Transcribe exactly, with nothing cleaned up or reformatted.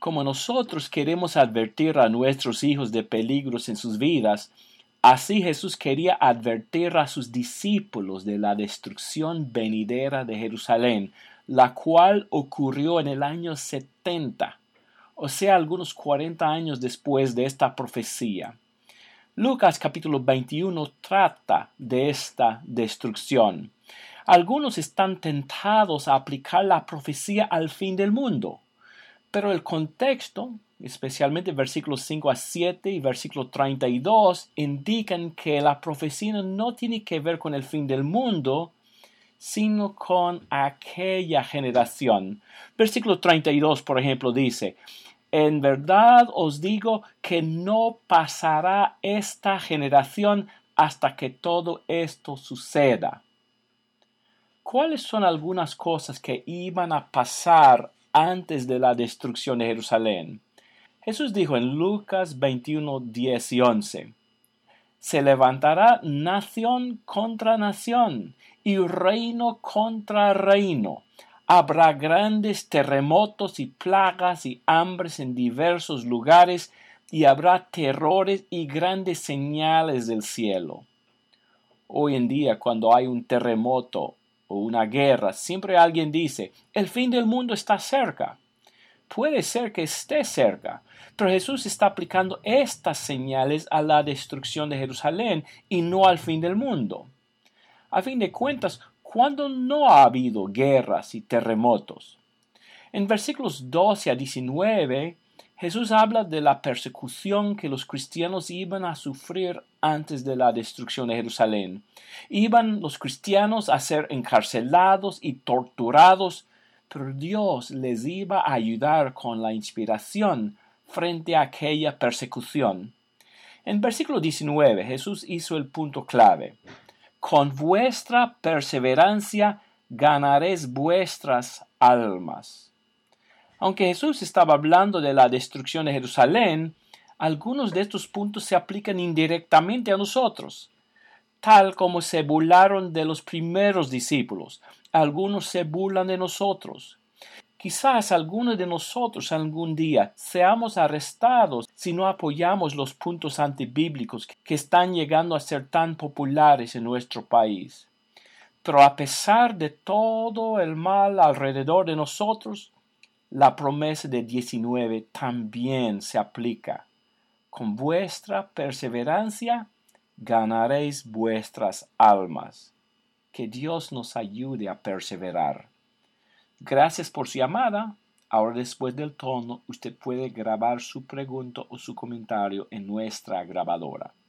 Como nosotros queremos advertir a nuestros hijos de peligros en sus vidas, así Jesús quería advertir a sus discípulos de la destrucción venidera de Jerusalén, la cual ocurrió en el año setenta, o sea, algunos cuarenta años después de esta profecía. Lucas capítulo veintiuno trata de esta destrucción. Algunos están tentados a aplicar la profecía al fin del mundo, pero el contexto, especialmente versículos cinco a siete y versículo treinta y dos, indican que la profecía no tiene que ver con el fin del mundo, sino con aquella generación. Versículo treinta y dos, por ejemplo, dice: En verdad os digo que no pasará esta generación hasta que todo esto suceda. ¿Cuáles son algunas cosas que iban a pasar antes de la destrucción de Jerusalén? Jesús dijo en Lucas veintiuno, diez y once: Se levantará nación contra nación y reino contra reino. Habrá grandes terremotos y plagas y hambres en diversos lugares, y habrá terrores y grandes señales del cielo. Hoy en día, cuando hay un terremoto o una guerra, siempre alguien dice: el fin del mundo está cerca. Puede ser que esté cerca, pero Jesús está aplicando estas señales a la destrucción de Jerusalén y no al fin del mundo. A fin de cuentas, ¿cuándo no ha habido guerras y terremotos? En versículos doce a diecinueve, Jesús habla de la persecución que los cristianos iban a sufrir antes de la destrucción de Jerusalén. Iban los cristianos a ser encarcelados y torturados, pero Dios les iba a ayudar con la inspiración frente a aquella persecución. En versículo diecinueve, Jesús hizo el punto clave: Con vuestra perseverancia ganaréis vuestras almas. Aunque Jesús estaba hablando de la destrucción de Jerusalén, algunos de estos puntos se aplican indirectamente a nosotros. Tal como se burlaron de los primeros discípulos, algunos se burlan de nosotros. Quizás algunos de nosotros algún día seamos arrestados si no apoyamos los puntos antibíblicos que están llegando a ser tan populares en nuestro país. Pero a pesar de todo el mal alrededor de nosotros, la promesa de diecinueve también se aplica: Con vuestra perseverancia ganaréis vuestras almas. Que Dios nos ayude a perseverar. Gracias por su llamada. Ahora, después del tono, usted puede grabar su pregunta o su comentario en nuestra grabadora.